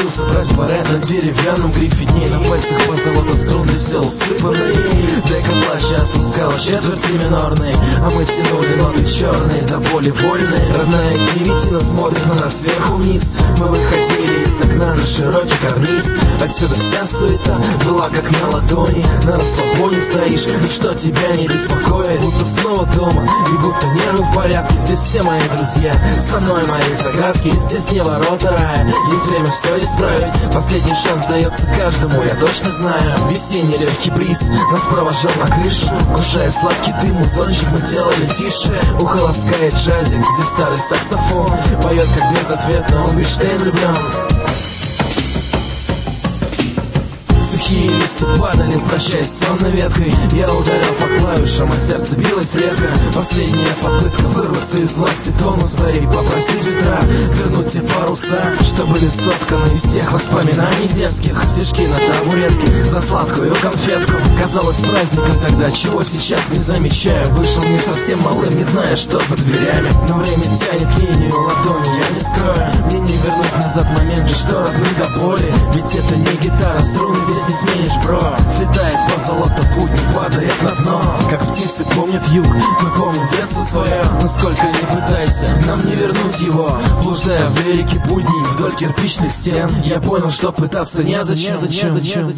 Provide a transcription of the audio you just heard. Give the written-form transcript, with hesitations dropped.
решил собрать баре на деревянном грифе дней. На пальцах позолота струн все усыпанный. Дека плаща отпускала четверти минорные, а мы тянули ноты черные до боли вольные. Родная девятина смотрит на нас сверху вниз. Мы выходили из окна на широкий карниз. Отсюда вся суета была как на ладони. На расслабоне стоишь, ничто тебя не беспокоит. Будто снова дома и будто нервы в порядке. Здесь все мои друзья, со мной мои загадки. Здесь не ворота рая, есть время все исправить. Последний шанс дается каждому, я точно знаю. Весенний легкий бриз нас провожал на крышу. Кушая сладкий дым, музончик мы делали тише. Ухо ласкает джазик, где старый саксофон поет как безответно, он Бейштейн влюблен. Сухие листья падали, прощаясь с сонной веткой. Я ударил по клавишам, а сердце билось редко. Последняя попытка вырваться из власти тонуса и попросить ветра вернуть те паруса, что были сотканы из тех воспоминаний детских. Стишки на табуретке за сладкую конфетку. Казалось праздником тогда, чего сейчас не замечаю. Вышел мне совсем малым, не зная, что за дверями. Но время тянет линию ладони, я не скрою. Мне не вернуть назад моменты, что родны до боли. Ведь это не гитара, струны здесь не сменишь, бро. Слетает позолота путь, не падает на дно. Как птицы помнят юг, мы помним детство свое. Но сколько ни пытайся, нам не вернуть его. Блуждая в лирике будней вдоль кирпичных стен, я понял, что пытаться незачем.